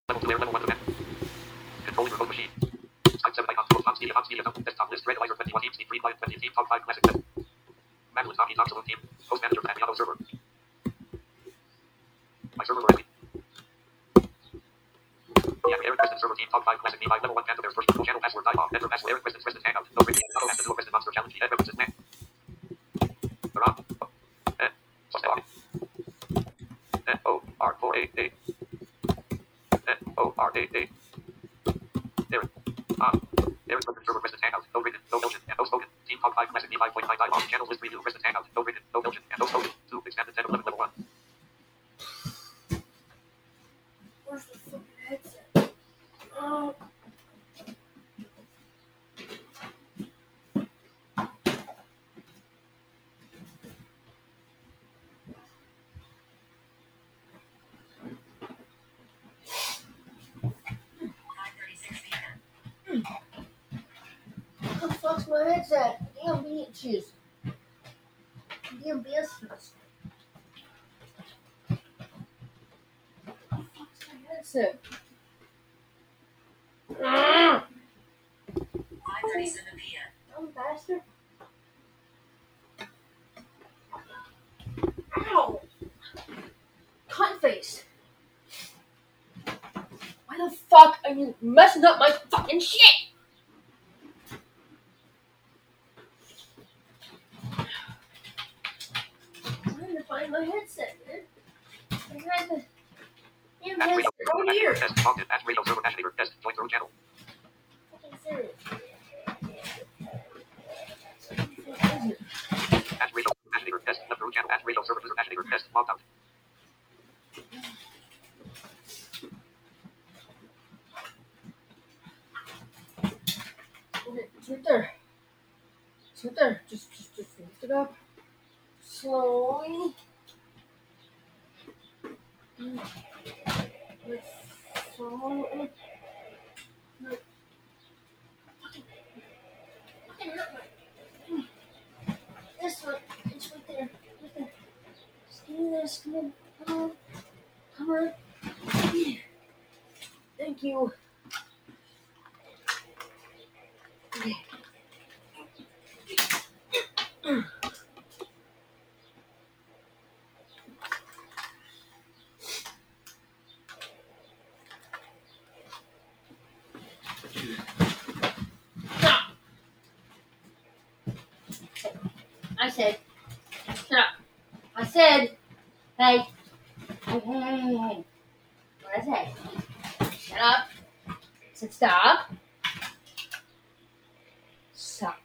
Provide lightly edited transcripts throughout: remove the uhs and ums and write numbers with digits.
Level 2 layer, level 1 command. Controlling remote machine. Type 7 icon. Fox media, desktop list, red lighter 21 team, Steam 3 client 20 team, top 5 classic test. Madeline Tommy, Tom Saloon team. Host manager, Fabiano server. My server already. Yeah, Eric Preston server team, top 5 classic V5, level 1 panther, there's first channel password, time off, enter password, Eric Preston hangout. No radio, no has to do a Preston monster challenge, Ed references, man. Around. N-O-R-4-A-A. N-O-R-A-A. Eric. Eric Preston server, Preston hangout. No written, no Belgian, and no spoken. Team top 5 classic V5.9 time off. Channels list preview, Preston hangout. No written, no Belgian, and no spoken. 2, expanded 10 of 11, level 1. Where's the fucking headset? Oh. What the fuck's my headset? Damn bitches. Damn business. What the fuck's my headset? 5:37 p.m. Dumb bastard. Ow! Cunt face. Why the fuck are you messing up my fucking shit? I'm trying to find my headset, man. I had the damn headset right here. Test, logged in, at radio server, navigator, test, join through channel. Fucking serious. At radio navigator, test, left through channel, at radio server, user navigator, test, logged out. Okay, it's right there. It's right there. Just lift it up. Slowly. Slowly. This one. It's right there. Right there. Just give me this. Come on. Come on. Come on. Thank you. Okay. I said, shut up. I said, hey. Hey. What I say? Shut up. I said, stop. Stop.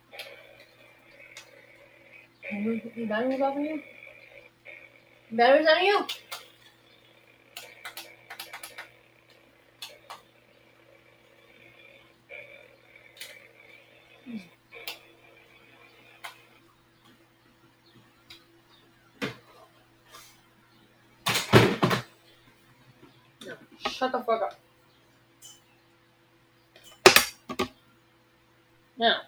Can we put the batteries off of you? Batteries on you? No, shut the fuck up. Now.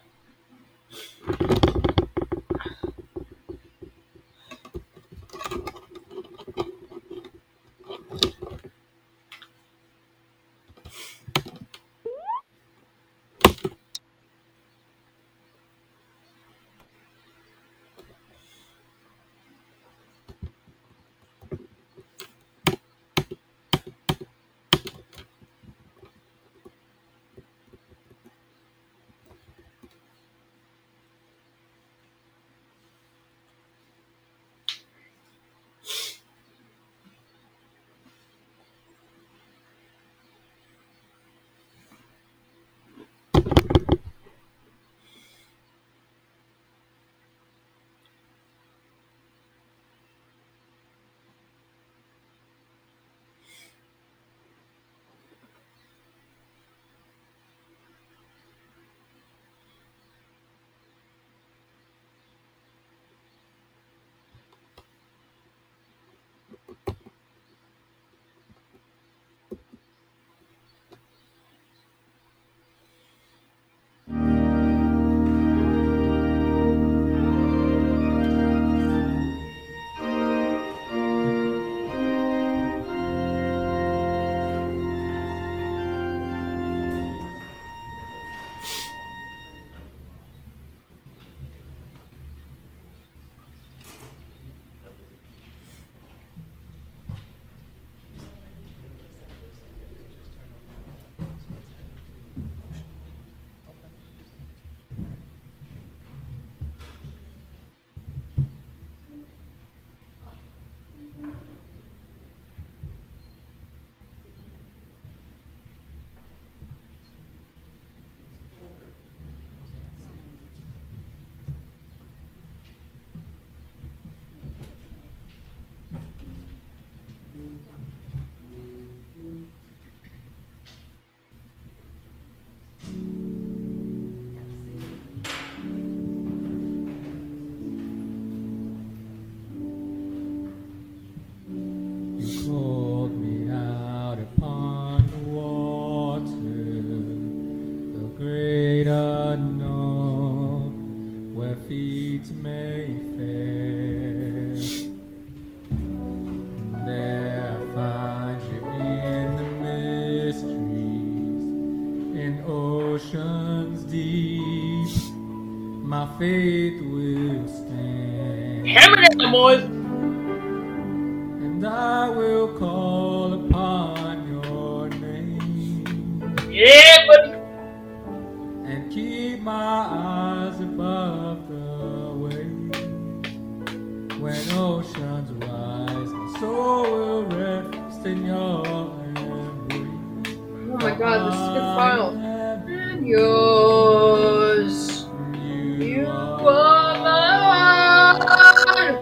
my faith will stand. Hammer down, boys. And I will call upon your name. Yeah, buddy. And keep my eyes above the waves. When oceans rise, my soul will rest in your embrace. Oh my god, this is a good file. And yours. You are mine.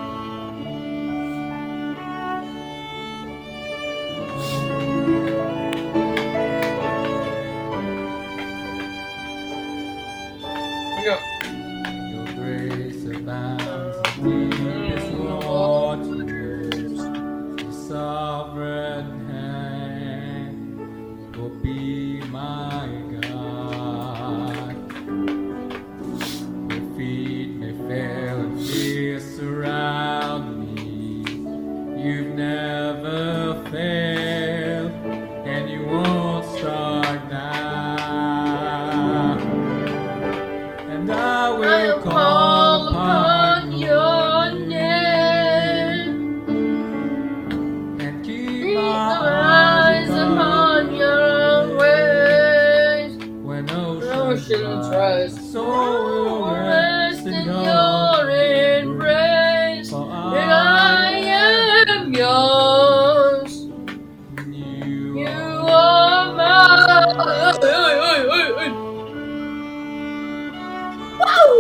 Here we go. Your grace abounds in deepest waters. Your sovereign hand will be my God. Your feet may fail and fear surround me. You've never failed, and you won't start now. And I will call upon your name and keep my eyes upon your ways. When oceans rise, soul will rest in your embrace. For And I am yours. you You are mine. Woo!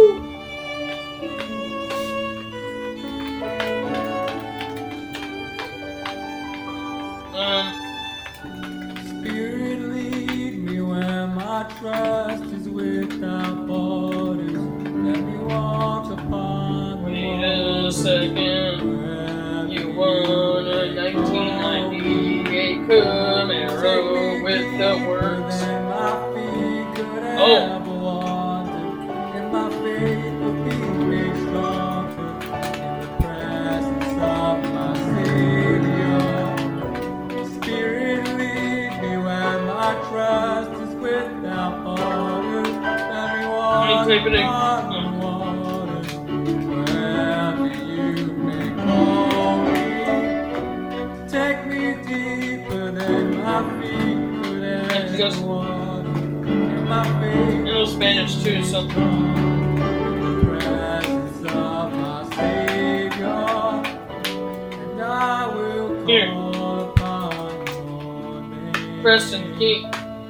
Spirit, lead me where my trust is without borders. Let me walk upon the Wait a waters second. wherever You won a 1998 Camaro with the works. than my feet could Oh. ever wander, and my faith will be made stronger in the presence of my Savior. Spirit, lead me where my trust is without borders. Let me walk tape it in. on the waters wherever you may call me. Take me deeper than my feet could Yes. ever wander, and my faith I know Spanish too, so. in the presence of my Savior, and I will Here. call upon your name. Preston, keep.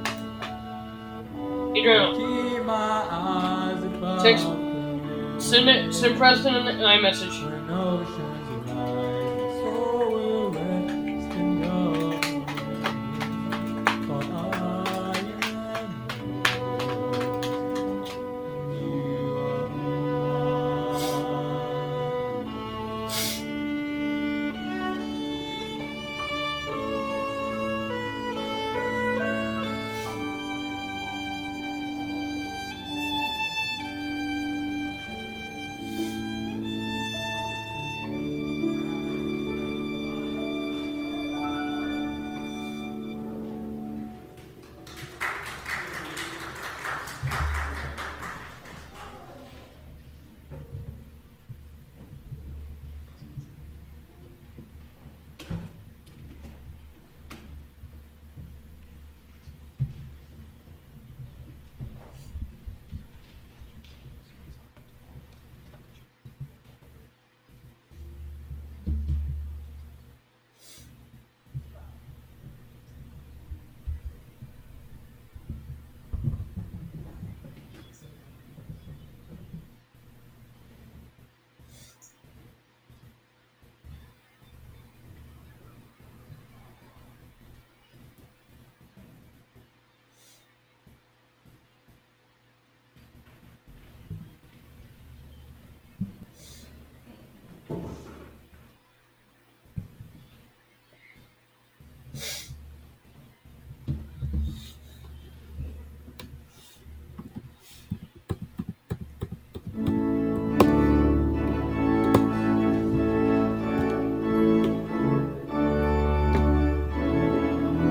Adriano, Keep my eyes above Text- the waves. send Preston an iMessage. When oceans rise, my soul will rest in your embrace. For I am yours, and you are mine.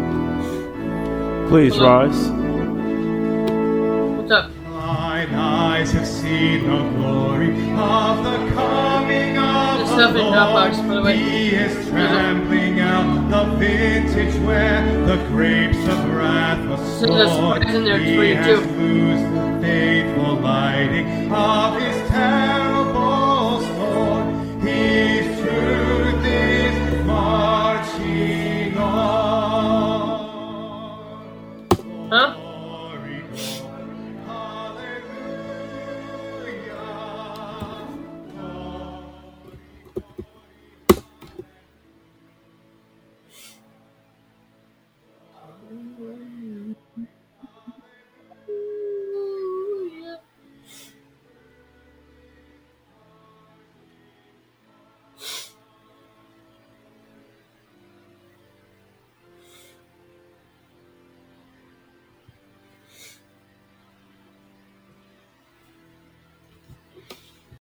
Please rise. What's up? Thine eye eyes have seen the glory of the coming of There's the stuff in Dropbox, by the Lord. way. He is trampling out the vintage where the grapes of wrath are So there's stored. surprise in there He for you, has too. loosed the faithful lighting of his terrible sword. His truth is marching on. Huh?